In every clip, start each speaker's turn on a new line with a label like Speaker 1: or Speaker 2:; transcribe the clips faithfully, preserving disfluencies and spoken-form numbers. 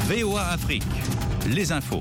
Speaker 1: V O A Afrique, les infos.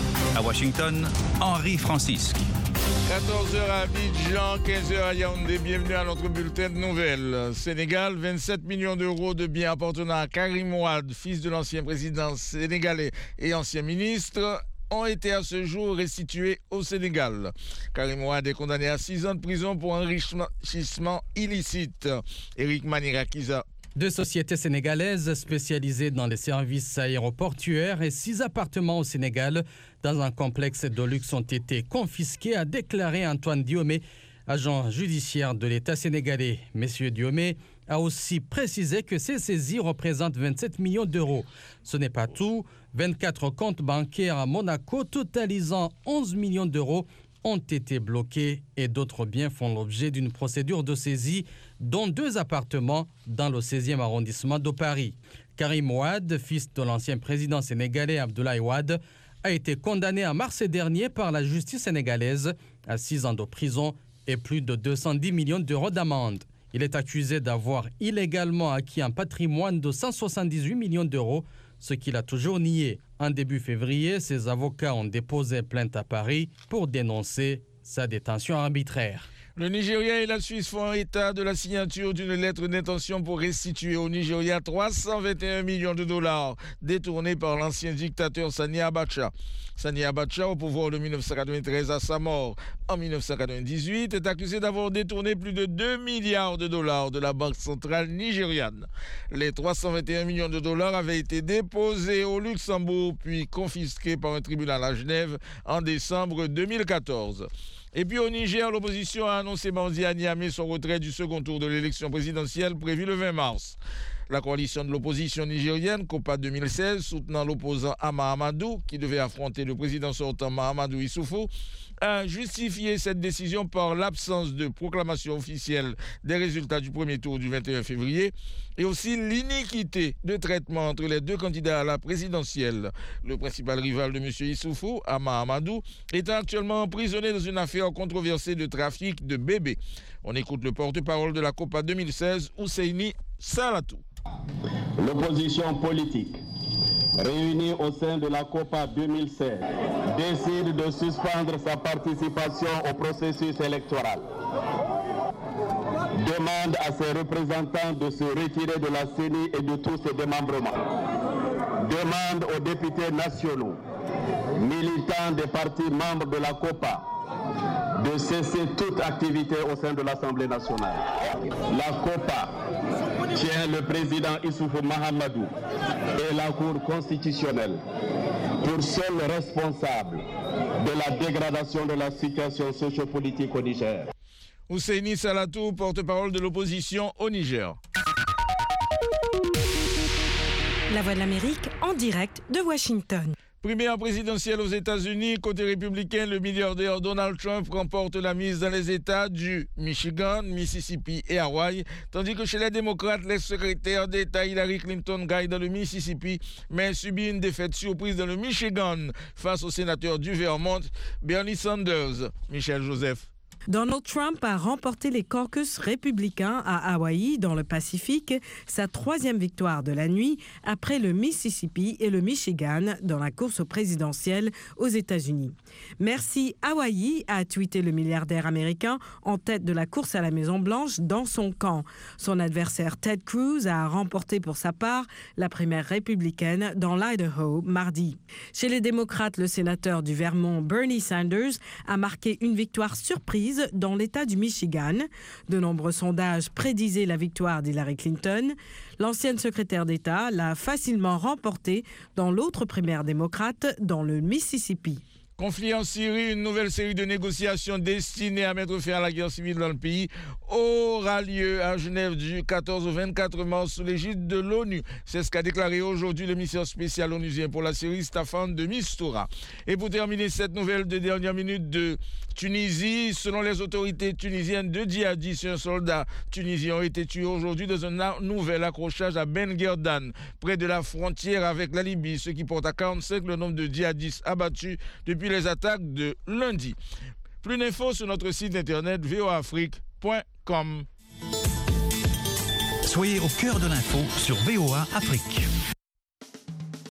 Speaker 1: À Washington, Henri Francisque.
Speaker 2: quatorze heures à Abidjan, quinze heures à Yaoundé. Bienvenue à notre bulletin de nouvelles. Sénégal, vingt-sept millions d'euros de biens appartenant à Karim Wade, fils de l'ancien président sénégalais et ancien ministre, ont été à ce jour restitués au Sénégal. Karim Wade est condamné à six ans de prison pour enrichissement illicite. Éric Manirakiza.
Speaker 3: Deux sociétés sénégalaises spécialisées dans les services aéroportuaires et six appartements au Sénégal dans un complexe de luxe ont été confisqués, a déclaré Antoine Diomé, agent judiciaire de l'État sénégalais. Monsieur Diomé a aussi précisé que ces saisies représentent vingt-sept millions d'euros. Ce n'est pas tout. vingt-quatre comptes bancaires à Monaco totalisant onze millions d'euros ont été bloqués et d'autres biens font l'objet d'une procédure de saisie, dont deux appartements dans le seizième arrondissement de Paris. Karim Wade, fils de l'ancien président sénégalais Abdoulaye Wade, a été condamné en mars dernier par la justice sénégalaise à six ans de prison et plus de deux cent dix millions d'euros d'amende. Il est accusé d'avoir illégalement acquis un patrimoine de cent soixante-dix-huit millions d'euros, ce qu'il a toujours nié. En début février, ses avocats ont déposé plainte à Paris pour dénoncer sa détention arbitraire.
Speaker 2: Le Nigeria et la Suisse font état de la signature d'une lettre d'intention pour restituer au Nigeria trois cent vingt et un millions de dollars détournés par l'ancien dictateur Sani Abacha. Sani Abacha, au pouvoir de mille neuf cent quatre-vingt-treize à sa mort en mille neuf cent quatre-vingt-dix-huit, est accusé d'avoir détourné plus de deux milliards de dollars de la Banque centrale nigériane. Les trois cent vingt et un millions de dollars avaient été déposés au Luxembourg puis confisqués par un tribunal à Genève en décembre deux mille quatorze. Et puis au Niger, l'opposition a annoncé mardi à Niamey son retrait du second tour de l'élection présidentielle prévue le vingt mars. La coalition de l'opposition nigérienne, COPA deux mille seize, soutenant l'opposant Ama Amadou, qui devait affronter le président sortant Mahamadou Issoufou, a justifié cette décision par l'absence de proclamation officielle des résultats du premier tour du vingt et un février et aussi l'iniquité de traitement entre les deux candidats à la présidentielle. Le principal rival de M. Issoufou, Ama Amadou, est actuellement emprisonné dans une affaire controversée de trafic de bébés. On écoute le porte-parole de la COPA deux mille seize, Ousseini Salatou.
Speaker 4: L'opposition politique réunie au sein de la COPA deux mille seize décide de suspendre sa participation au processus électoral. Demande à ses représentants de se retirer de la C E N I et de tous ses démembrements. Demande aux députés nationaux, militants des partis membres de la COPA, de cesser toute activité au sein de l'Assemblée nationale. La COPA tient le président Issoufou Mahamadou et la Cour constitutionnelle pour seul responsable de la dégradation de la situation sociopolitique au Niger.
Speaker 2: Ousseini Salatou, porte-parole de l'opposition au Niger.
Speaker 5: La Voix de l'Amérique en direct de Washington.
Speaker 2: Primaire présidentielle aux États-Unis, côté républicain, le milliardaire Donald Trump remporte la mise dans les États du Michigan, Mississippi et Hawaï, tandis que chez les démocrates, l'ex-secrétaire d'État Hillary Clinton gagne dans le Mississippi, mais subit une défaite surprise dans le Michigan face au sénateur du Vermont, Bernie Sanders. Michel Joseph.
Speaker 5: Donald Trump a remporté les caucus républicains à Hawaï, dans le Pacifique, sa troisième victoire de la nuit après le Mississippi et le Michigan dans la course présidentielle aux États-Unis. Merci Hawaï, a tweeté le milliardaire américain en tête de la course à la Maison-Blanche dans son camp. Son adversaire Ted Cruz a remporté pour sa part la primaire républicaine dans l'Idaho mardi. Chez les démocrates, le sénateur du Vermont Bernie Sanders a marqué une victoire surprise dans l'État du Michigan. De nombreux sondages prédisaient la victoire d'Hillary Clinton. L'ancienne secrétaire d'État l'a facilement remportée dans l'autre primaire démocrate dans le Mississippi.
Speaker 2: Conflit en Syrie, une nouvelle série de négociations destinées à mettre fin à la guerre civile dans le pays aura lieu à Genève du quatorze au vingt-quatre mars sous l'égide de l'ONU. C'est ce qu'a déclaré aujourd'hui le commissaire spécial onusien pour la Syrie, Staffan de Mistura. Et pour terminer cette nouvelle de dernière minute de Tunisie, selon les autorités tunisiennes, deux djihadistes et un soldat tunisien ont été tués aujourd'hui dans un nouvel accrochage à Ben Guerdan, près de la frontière avec la Libye, ce qui porte à quarante-cinq le nombre de djihadistes abattus depuis les attaques de lundi. Plus d'infos sur notre site internet v o a afrique point com.
Speaker 1: Soyez au cœur de l'info sur V O A Afrique.